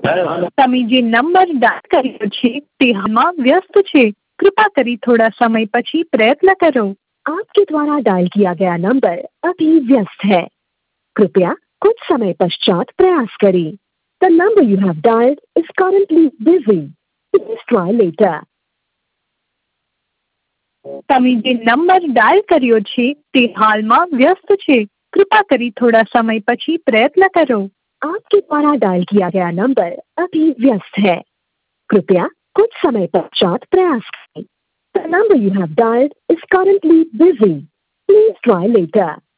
તમે જે number dial કર્યો છે તે હાલમાં વ્યસ્ત છે, कृपा करी थोड़ा समय પછી प्रयत्न करो। आपके द्वारा डायल किया गया नंबर अभी व्यस्त है, कृपया कुछ समय पश्चात प्रयास करें। The number you have dialed is currently busy. Please try later. તમે જે નંબર ડાયલ કર્યો છે તે હાલમાં વ્યસ્ત છે, कृपा करी थोड़ा समय પછી प्रयत्न करो। आपके द्वारा डायल किया गया नंबर अभी व्यस्त है, कृपया कुछ समय पश्चात प्रयास करें। The number you have dialed is currently busy. Please try later.